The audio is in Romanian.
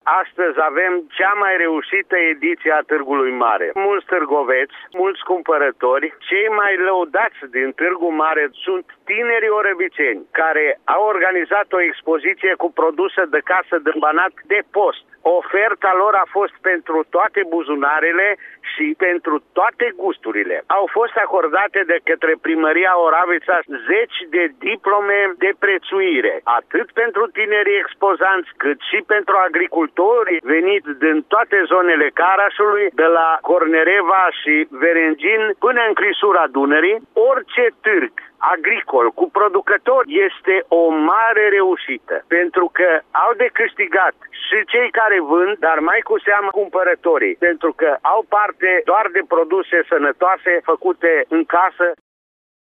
Astăzi avem cea mai reușită ediție a Târgului Mare. Mulți târgoveți, mulți cumpărători. Cei mai lăudați din Târgu Mare sunt tinerii orăviceni, care au organizat o expoziție cu produse de casă de banat de post. Oferta lor a fost pentru toate buzunarele și pentru toate gusturile. Au fost acordate de către Primăria Oravița 10 de diplome de prețuire, atât pentru tinerii expozanți, cât și pentru agricultorii veniți din toate zonele Carașului, de la Cornereva și Verengin până în clisura Dunării. Orice târg agricol cu producători este o mare reușită, pentru că au de câștigat și cei care vând, dar mai cu seamă cumpărătorii, pentru că au parte doar de produse sănătoase făcute în casă.